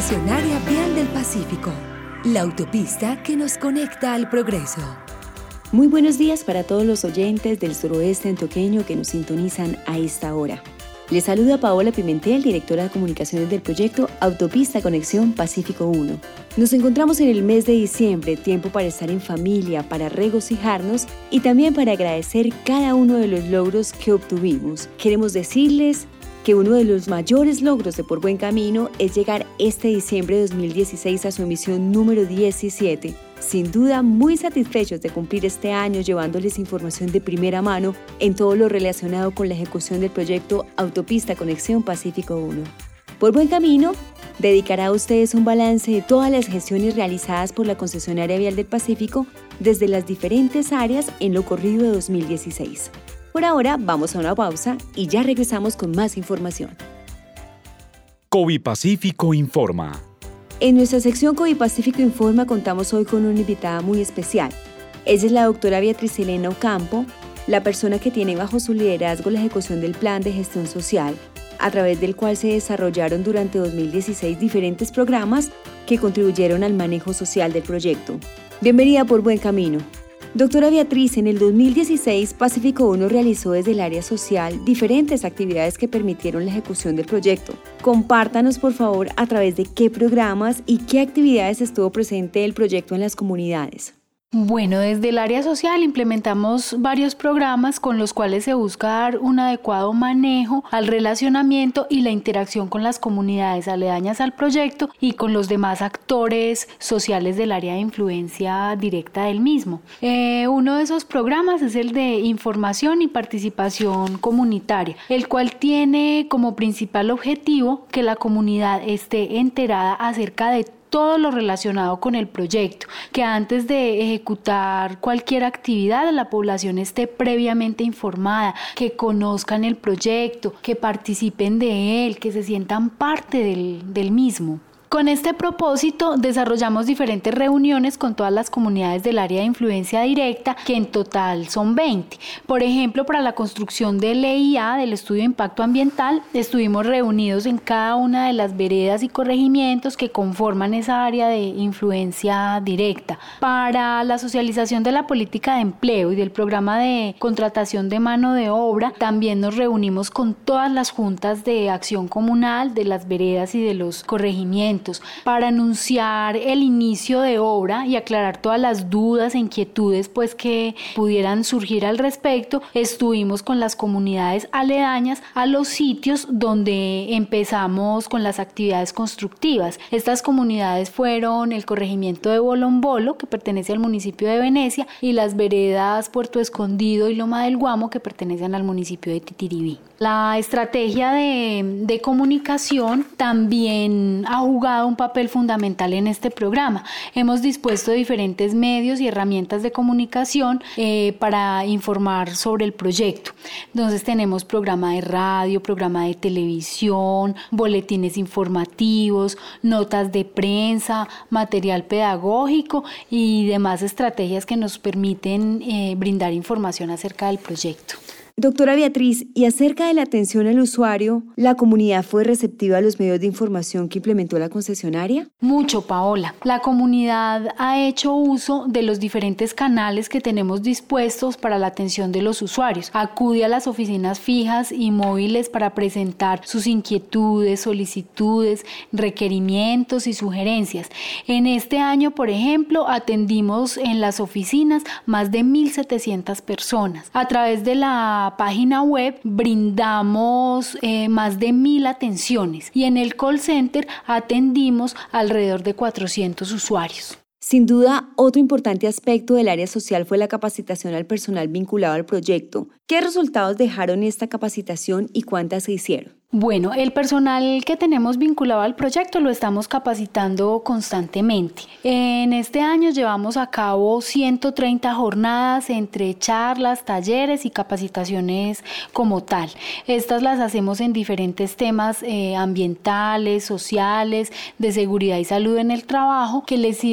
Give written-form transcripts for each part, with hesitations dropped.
Concesionaria Vial del Pacífico, la autopista que nos conecta al progreso. Muy buenos días para todos los oyentes del suroeste antioqueño que nos sintonizan a esta hora. Les saluda Paola Pimentel, directora de comunicaciones del proyecto Autopista Conexión Pacífico 1. Nos encontramos en el mes de diciembre, tiempo para estar en familia, para regocijarnos y también para agradecer cada uno de los logros que obtuvimos. Queremos decirles que uno de los mayores logros de Por Buen Camino es llegar este diciembre de 2016 a su emisión número 17. Sin duda, muy satisfechos de cumplir este año llevándoles información de primera mano en todo lo relacionado con la ejecución del proyecto Autopista Conexión Pacífico 1. Por Buen Camino dedicará a ustedes un balance de todas las gestiones realizadas por la Concesionaria Vial del Pacífico desde las diferentes áreas en lo corrido de 2016. Por ahora, vamos a una pausa y ya regresamos con más información. Covipacífico Informa. En nuestra sección Covipacífico Informa contamos hoy con una invitada muy especial. Ella es la doctora Beatriz Elena Ocampo, la persona que tiene bajo su liderazgo la ejecución del Plan de Gestión Social, a través del cual se desarrollaron durante 2016 diferentes programas que contribuyeron al manejo social del proyecto. Bienvenida Por Buen Camino. Doctora Beatriz, en el 2016, Pacífico 1 realizó desde el área social diferentes actividades que permitieron la ejecución del proyecto. Compártanos, por favor, a través de qué programas y qué actividades estuvo presente el proyecto en las comunidades. Bueno, desde el área social implementamos varios programas con los cuales se busca dar un adecuado manejo al relacionamiento y la interacción con las comunidades aledañas al proyecto y con los demás actores sociales del área de influencia directa del mismo. Uno de esos programas es el de información y participación comunitaria, el cual tiene como principal objetivo que la comunidad esté enterada acerca de todo lo relacionado con el proyecto, que antes de ejecutar cualquier actividad la población esté previamente informada, que conozcan el proyecto, que participen de él, que se sientan parte del mismo. Con este propósito desarrollamos diferentes reuniones con todas las comunidades del área de influencia directa, que en total son 20. Por ejemplo, para la construcción del EIA, del Estudio de Impacto Ambiental, estuvimos reunidos en cada una de las veredas y corregimientos que conforman esa área de influencia directa. Para la socialización de la política de empleo y del programa de contratación de mano de obra, también nos reunimos con todas las juntas de acción comunal de las veredas y de los corregimientos para anunciar el inicio de obra y aclarar todas las dudas e inquietudes que pudieran surgir al respecto. Estuvimos con las comunidades aledañas a los sitios donde empezamos con las actividades constructivas. Estas comunidades fueron el corregimiento de Bolombolo, que pertenece al municipio de Venecia, y las veredas Puerto Escondido y Loma del Guamo, que pertenecen al municipio de Titiribí. La estrategia de comunicación también ha jugado un papel fundamental en este programa. Hemos dispuesto diferentes medios y herramientas de comunicación para informar sobre el proyecto. Entonces tenemos programa de radio, programa de televisión, boletines informativos, notas de prensa, material pedagógico y demás estrategias que nos permiten brindar información acerca del proyecto. Doctora Beatriz, y acerca de la atención al usuario, ¿la comunidad fue receptiva a los medios de información que implementó la concesionaria? Mucho, Paola. La comunidad ha hecho uso de los diferentes canales que tenemos dispuestos para la atención de los usuarios. Acude a las oficinas fijas y móviles para presentar sus inquietudes, solicitudes, requerimientos y sugerencias. En este año, por ejemplo, atendimos en las oficinas más de 1.700 personas. A través de la página web brindamos más de 1.000 atenciones y en el call center atendimos alrededor de 400 usuarios. Sin duda, otro importante aspecto del área social fue la capacitación al personal vinculado al proyecto. ¿Qué resultados dejaron esta capacitación y cuántas se hicieron? Bueno, el personal que tenemos vinculado al proyecto lo estamos capacitando constantemente. En este año llevamos a cabo 130 jornadas entre charlas, talleres y capacitaciones como tal. Estas las hacemos en diferentes temas ambientales, sociales, de seguridad y salud en el trabajo, que le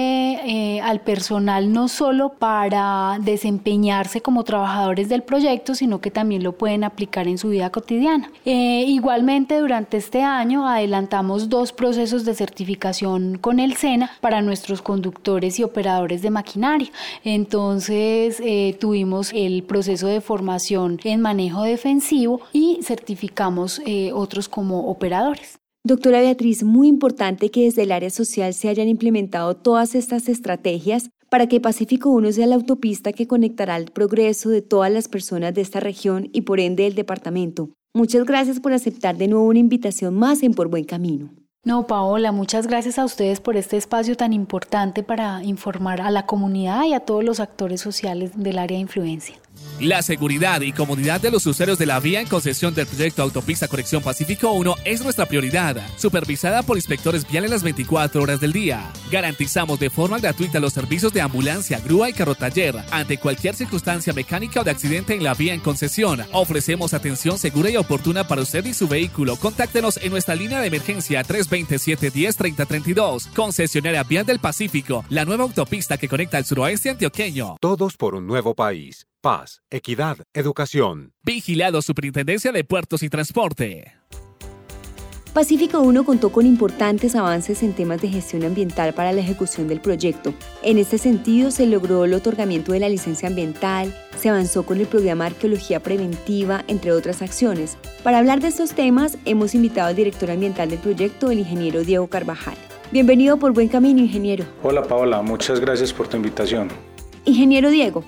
sirve al personal no solo para desempeñarse como trabajadores del proyecto, sino que también lo pueden aplicar en su vida cotidiana. Igualmente, durante este año adelantamos 2 procesos de certificación con el SENA para nuestros conductores y operadores de maquinaria. Entonces, tuvimos el proceso de formación en manejo defensivo y certificamos otros como operadores. Doctora Beatriz, muy importante que desde el área social se hayan implementado todas estas estrategias para que Pacífico 1 sea la autopista que conectará el progreso de todas las personas de esta región y por ende del departamento. Muchas gracias por aceptar de nuevo una invitación más en Por Buen Camino. No, Paola, muchas gracias a ustedes por este espacio tan importante para informar a la comunidad y a todos los actores sociales del área de influencia. La seguridad y comodidad de los usuarios de la vía en concesión del proyecto Autopista Conexión Pacífico 1 es nuestra prioridad, supervisada por inspectores viales las 24 horas del día. Garantizamos de forma gratuita los servicios de ambulancia, grúa y carrotaller ante cualquier circunstancia mecánica o de accidente en la vía en concesión. Ofrecemos atención segura y oportuna para usted y su vehículo. Contáctenos en nuestra línea de emergencia 320-710-3032. Concesionaria Vial del Pacífico, la nueva autopista que conecta al suroeste antioqueño. Todos por un nuevo país. Paz, equidad, educación. Vigilado Superintendencia de Puertos y Transporte. Pacífico 1 contó con importantes avances en temas de gestión ambiental para la ejecución del proyecto. En este sentido, se logró el otorgamiento de la licencia ambiental, se avanzó con el programa de arqueología preventiva, entre otras acciones. Para hablar de estos temas, hemos invitado al director ambiental del proyecto, el ingeniero Diego Carvajal. Bienvenido por Buen Camino, ingeniero. Hola Paola, muchas gracias por tu invitación. Ingeniero Diego,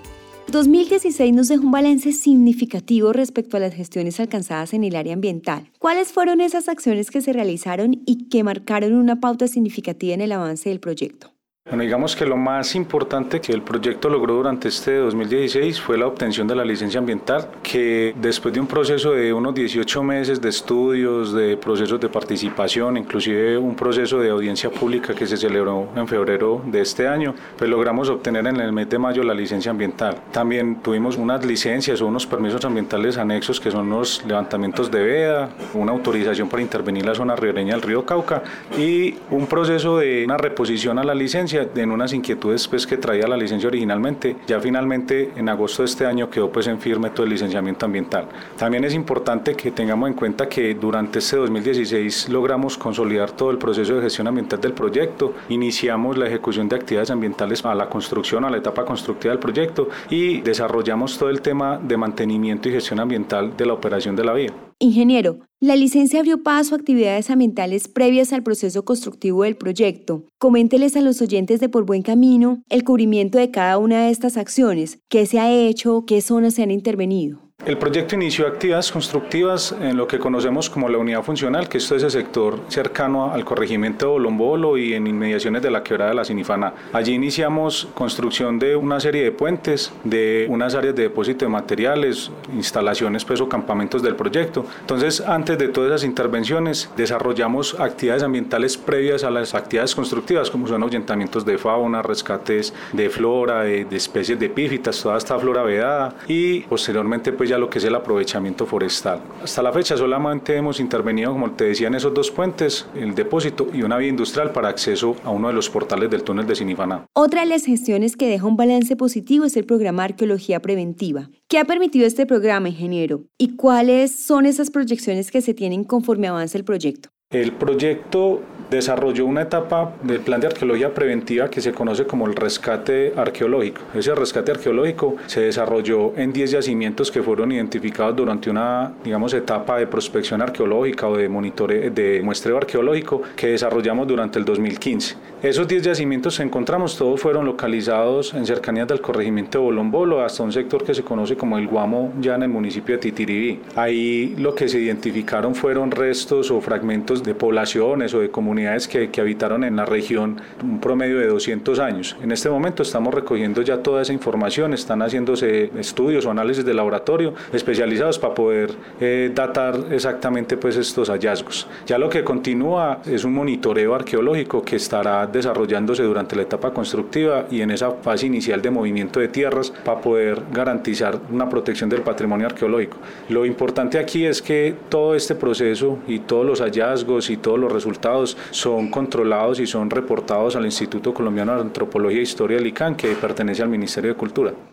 2016 nos dejó un balance significativo respecto a las gestiones alcanzadas en el área ambiental. ¿Cuáles fueron esas acciones que se realizaron y que marcaron una pauta significativa en el avance del proyecto? Bueno, digamos que lo más importante que el proyecto logró durante este 2016 fue la obtención de la licencia ambiental, que después de un proceso de unos 18 meses de estudios, de procesos de participación, inclusive un proceso de audiencia pública que se celebró en febrero de este año, pues logramos obtener en el mes de mayo la licencia ambiental. También tuvimos unas licencias o unos permisos ambientales anexos que son los levantamientos de veda, una autorización para intervenir la zona ribereña del río Cauca y un proceso de una reposición a la licencia en unas inquietudes pues, que traía la licencia originalmente. Ya finalmente en agosto de este año quedó pues, en firme todo el licenciamiento ambiental. También es importante que tengamos en cuenta que durante este 2016 logramos consolidar todo el proceso de gestión ambiental del proyecto, iniciamos la ejecución de actividades ambientales a la construcción, a la etapa constructiva del proyecto y desarrollamos todo el tema de mantenimiento y gestión ambiental de la operación de la vía. Ingeniero, la licencia abrió paso a actividades ambientales previas al proceso constructivo del proyecto. Coménteles a los oyentes de Por Buen Camino el cubrimiento de cada una de estas acciones, qué se ha hecho, qué zonas se han intervenido. El proyecto inició actividades constructivas en lo que conocemos como la unidad funcional, que esto es el sector cercano al corregimiento de Bolombolo y en inmediaciones de la quebrada de la Sinifana. Allí iniciamos construcción de una serie de puentes, de unas áreas de depósito de materiales, instalaciones pues, o campamentos del proyecto. Entonces, antes de todas esas intervenciones, desarrollamos actividades ambientales previas a las actividades constructivas, como son ahuyentamientos de fauna, rescates de flora, de especies de epífitas, toda esta flora vedada y posteriormente pues ya lo que es el aprovechamiento forestal. Hasta la fecha solamente hemos intervenido, como te decía, en esos 2 puentes, el depósito y una vía industrial para acceso a uno de los portales del túnel de Sinifaná. Otra de las gestiones que deja un balance positivo es el programa de arqueología preventiva. ¿Qué ha permitido este programa, ingeniero? ¿Y cuáles son esas proyecciones que se tienen conforme avanza el proyecto? El proyecto desarrolló una etapa del plan de arqueología preventiva que se conoce como el rescate arqueológico. Ese rescate arqueológico se desarrolló en 10 yacimientos que fueron identificados durante una, etapa de prospección arqueológica o de muestreo arqueológico que desarrollamos durante el 2015. Esos 10 yacimientos que encontramos, todos fueron localizados en cercanías del corregimiento de Bolombolo hasta un sector que se conoce como el Guamo, ya en el municipio de Titiribí. Ahí lo que se identificaron fueron restos o fragmentos de poblaciones o de comunidades que habitaron en la región un promedio de 200 años. En este momento estamos recogiendo ya toda esa información, están haciéndose estudios o análisis de laboratorio especializados para poder datar exactamente pues, estos hallazgos. Ya lo que continúa es un monitoreo arqueológico que estará desarrollándose durante la etapa constructiva y en esa fase inicial de movimiento de tierras para poder garantizar una protección del patrimonio arqueológico. Lo importante aquí es que todo este proceso y todos los hallazgos y todos los resultados son controlados y son reportados al Instituto Colombiano de Antropología e Historia del ICANN, que pertenece al Ministerio de Cultura.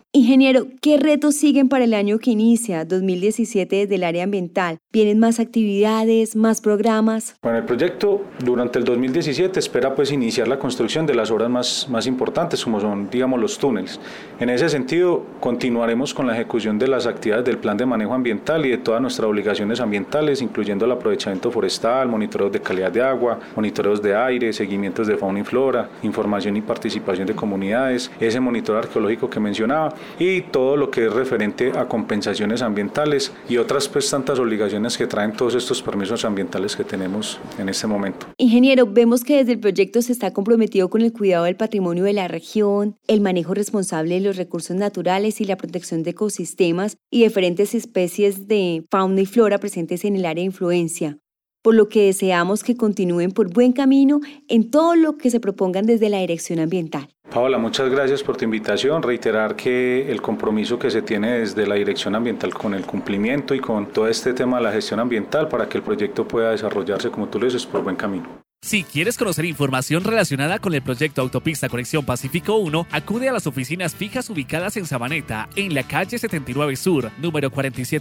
Ingeniero, ¿qué retos siguen para el año que inicia, 2017, desde el área ambiental? ¿Vienen más actividades, más programas? Bueno, el proyecto durante el 2017 espera iniciar la construcción de las obras más importantes, como son, digamos, los túneles. En ese sentido, continuaremos con la ejecución de las actividades del plan de manejo ambiental y de todas nuestras obligaciones ambientales, incluyendo el aprovechamiento forestal, monitoreos de calidad de agua, monitoreos de aire, seguimientos de fauna y flora, información y participación de comunidades, ese monitoreo arqueológico que mencionaba, y todo lo que es referente a compensaciones ambientales y otras tantas obligaciones que traen todos estos permisos ambientales que tenemos en este momento. Ingeniero, vemos que desde el proyecto se está comprometido con el cuidado del patrimonio de la región, el manejo responsable de los recursos naturales y la protección de ecosistemas y diferentes especies de fauna y flora presentes en el área de influencia, por lo que deseamos que continúen por buen camino en todo lo que se propongan desde la dirección ambiental. Paola, muchas gracias por tu invitación. Reiterar que el compromiso que se tiene desde la Dirección Ambiental con el cumplimiento y con todo este tema de la gestión ambiental para que el proyecto pueda desarrollarse, como tú lo dices, por buen camino. Si quieres conocer información relacionada con el proyecto Autopista Conexión Pacífico 1, acude a las oficinas fijas ubicadas en Sabaneta, en la calle 79 Sur, número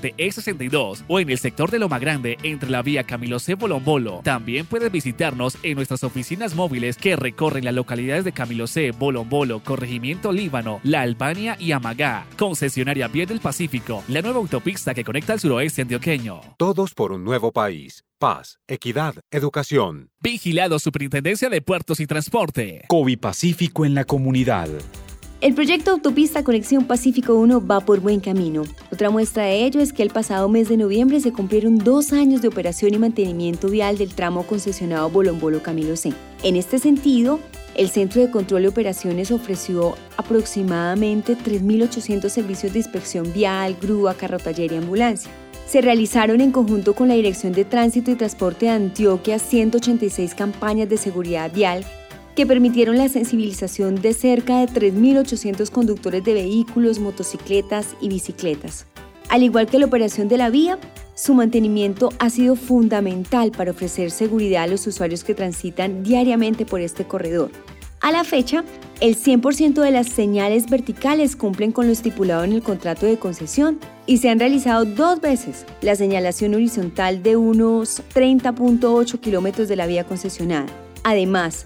47E62, o en el sector de Loma Grande, entre la vía Camilo C. Bolombolo. También puedes visitarnos en nuestras oficinas móviles que recorren las localidades de Camilo C., Bolombolo, Corregimiento Líbano, La Albania y Amagá. Concesionaria Vial del Pacífico, la nueva autopista que conecta al suroeste antioqueño. Todos por un nuevo país. Paz, equidad, educación. Vigilado Superintendencia de Puertos y Transporte. Covipacífico en la comunidad. El proyecto Autopista Conexión Pacífico 1 va por buen camino. Otra muestra de ello es que el pasado mes de noviembre se cumplieron 2 años de operación y mantenimiento vial del tramo concesionado Bolombolo-Camilo C. En este sentido, el Centro de Control de Operaciones ofreció aproximadamente 3.800 servicios de inspección vial, grúa, carrotaller y ambulancia. Se realizaron en conjunto con la Dirección de Tránsito y Transporte de Antioquia 186 campañas de seguridad vial que permitieron la sensibilización de cerca de 3.800 conductores de vehículos, motocicletas y bicicletas. Al igual que la operación de la vía, su mantenimiento ha sido fundamental para ofrecer seguridad a los usuarios que transitan diariamente por este corredor. A la fecha, el 100% de las señales verticales cumplen con lo estipulado en el contrato de concesión y se han realizado 2 veces la señalación horizontal de unos 30.8 kilómetros de la vía concesionada. Además,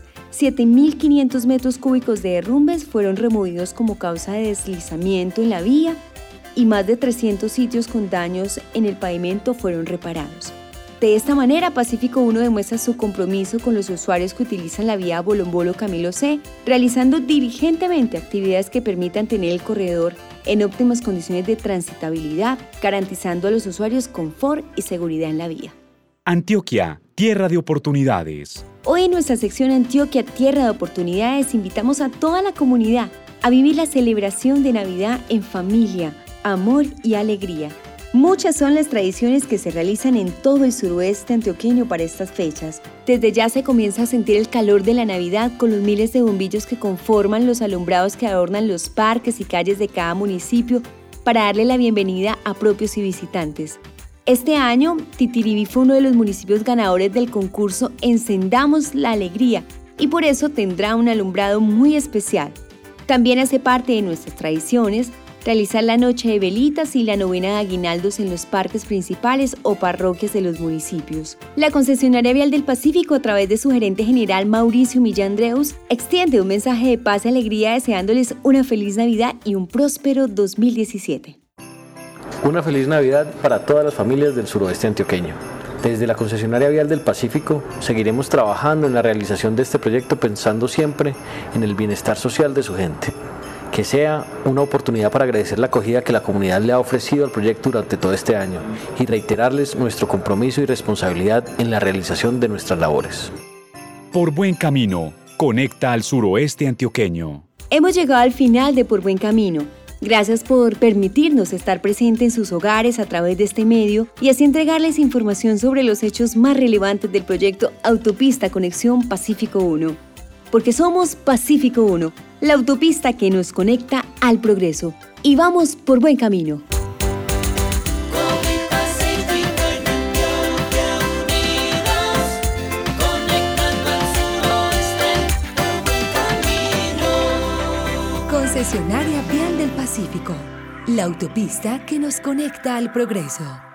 7.500 metros cúbicos de derrumbes fueron removidos como causa de deslizamiento en la vía y más de 300 sitios con daños en el pavimento fueron reparados. De esta manera, Pacífico 1 demuestra su compromiso con los usuarios que utilizan la vía Bolombolo-Camilo C, realizando diligentemente actividades que permitan tener el corredor en óptimas condiciones de transitabilidad, garantizando a los usuarios confort y seguridad en la vía. Antioquia, tierra de oportunidades. Hoy en nuestra sección Antioquia, tierra de oportunidades, invitamos a toda la comunidad a vivir la celebración de Navidad en familia, amor y alegría. Muchas son las tradiciones que se realizan en todo el suroeste antioqueño para estas fechas. Desde ya se comienza a sentir el calor de la Navidad con los miles de bombillos que conforman los alumbrados que adornan los parques y calles de cada municipio para darle la bienvenida a propios y visitantes. Este año, Titiribí fue uno de los municipios ganadores del concurso Encendamos la Alegría y por eso tendrá un alumbrado muy especial. También hace parte de nuestras tradiciones realizar la noche de velitas y la novena de aguinaldos en los parques principales o parroquias de los municipios. La concesionaria Vial del Pacífico, a través de su gerente general Mauricio Millandreus, extiende un mensaje de paz y alegría deseándoles una feliz Navidad y un próspero 2017. Una feliz Navidad para todas las familias del suroeste antioqueño. Desde la concesionaria Vial del Pacífico seguiremos trabajando en la realización de este proyecto pensando siempre en el bienestar social de su gente. Que sea una oportunidad para agradecer la acogida que la comunidad le ha ofrecido al proyecto durante todo este año y reiterarles nuestro compromiso y responsabilidad en la realización de nuestras labores. Por buen camino, conecta al suroeste antioqueño. Hemos llegado al final de Por Buen Camino. Gracias por permitirnos estar presentes en sus hogares a través de este medio y así entregarles información sobre los hechos más relevantes del proyecto Autopista Conexión Pacífico 1. Porque somos Pacífico 1, la autopista que nos conecta al progreso. Y vamos por buen camino. Concesionaria Vial del Pacífico, la autopista que nos conecta al progreso.